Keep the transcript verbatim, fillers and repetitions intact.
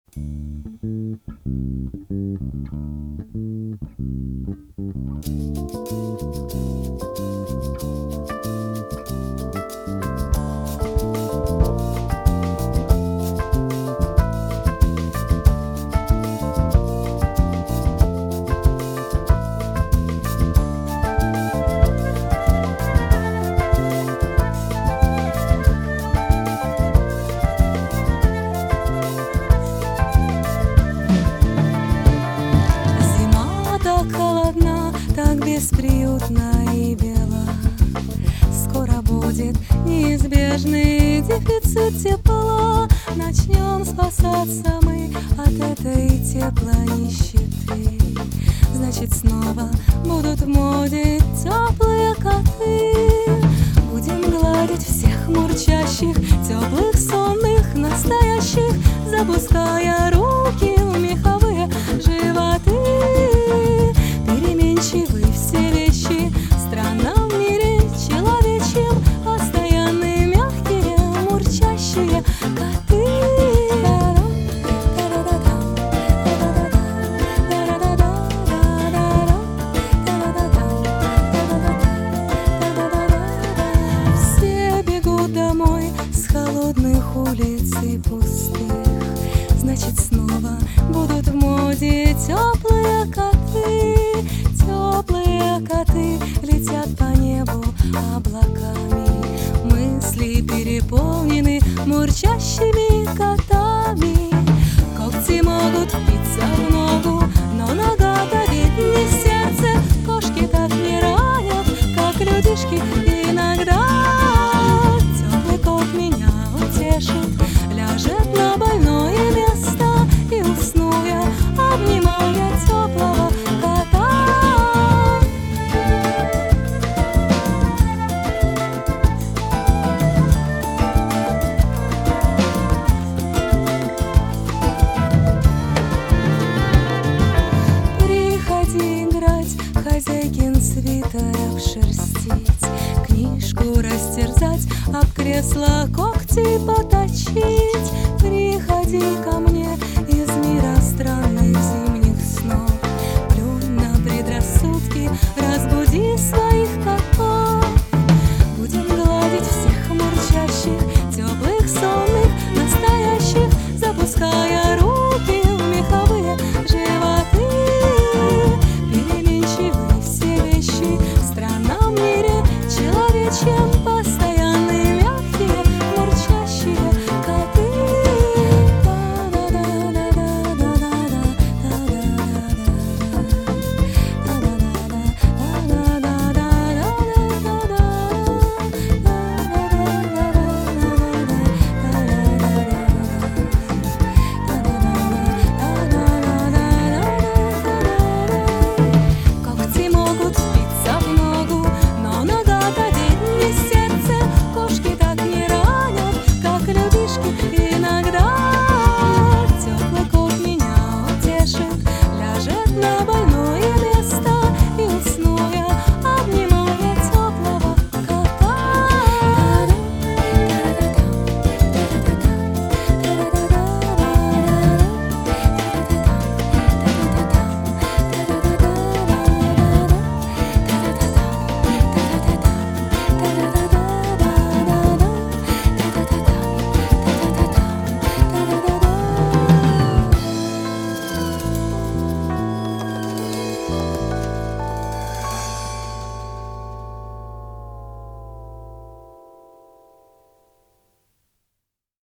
Бесприютна и бела. Скоро будет неизбежный дефицит тепла. Начнем спасаться мы от этой теплонищеты. Значит, снова будут в моде теплые коты. Будем гладить всех мурчащих, теплых, сонных, настоящих, запуская руки в меховые животы. Переменчивы все вещи, странно в мире человечьем, постоянные, мягкие, мурчащие коты. Все бегут домой с холодных улиц и пустых. Значит, снова будут в моде теплые коты. Теплые коты летят по небу облаками. Мысли переполнены мурчащими котами. Когти могут впиться в ногу, но нога-то ведь не сердце. Кошки так не ранят, как людишки иногда. Теплый кот меня утешит, ляжет на больное место, и усну я, обнимая теплого кота. Приходи играть, хозяйкин свитер обшерстить, книжку растерзать, об кресло когти поточить.